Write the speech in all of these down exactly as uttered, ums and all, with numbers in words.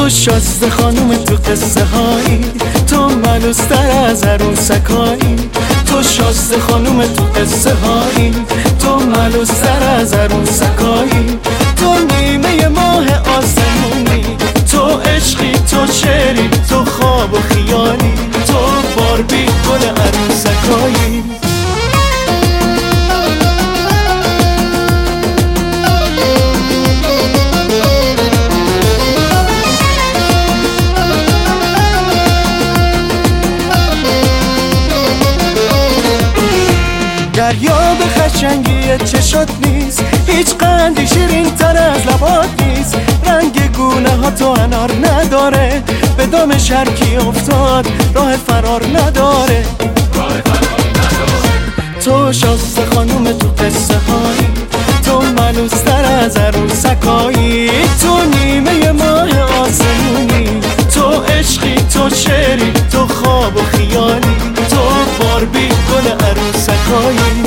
تو شازده خانوم تو قصه هایی، تو ملوستر از عروسکایی. تو شازده خانوم تو قصه هایی، تو ملوستر از عروسکایی. تو نیمه ماه آسمونی، تو عشقی، تو شعری، تو خواب و خیالی، تو باربی گل عروسکایی. دریا به خشنگی چشات نیست، هیچ قندی شیرین تر از لبات نیست. رنگ گونه ها تو انار نداره، به دام شرکی افتاد راه فرار نداره. تو شازده خانوم تو قصه هایی، تو ملوستر از عروسکایی. تو نیمه ماه آسمونی، تو عشقی، تو شعری، تو خواب و خیالی، تو باربی گل عروسکایی.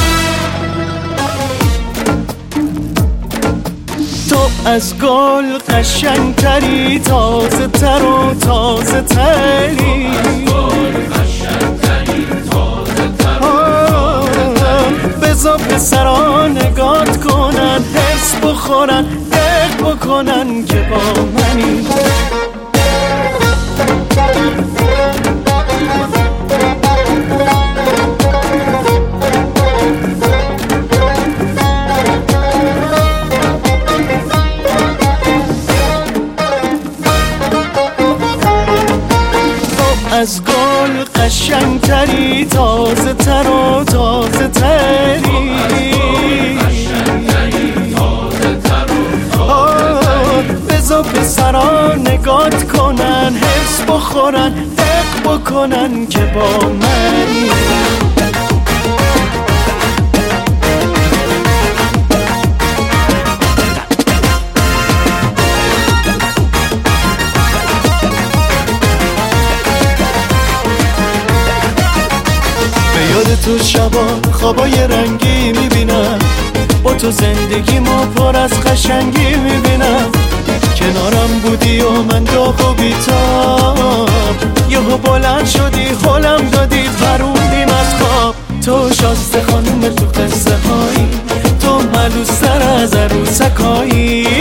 تو از گل قشنگتری، تازه تر و تازه تری. بذار پسرا نگات کنن، حرص بخورن، دق بکنن که با منی. از گل قشنگتری، تازه تر و تازه تری. بذار پسرا نگات کنن، حرص بخورن، دق بکنن که با منی. یاد تو شبا خوابای رنگی میبینم، با تو زندگی ما پر از قشنگی میبینم. کنارم بودی و من داغ و بیتاب، یهو بلند شدی حالم دادی، پروندیم از خواب. تو شازده خانوم تو قصه هایی، تو ملوستر از عروسکایی.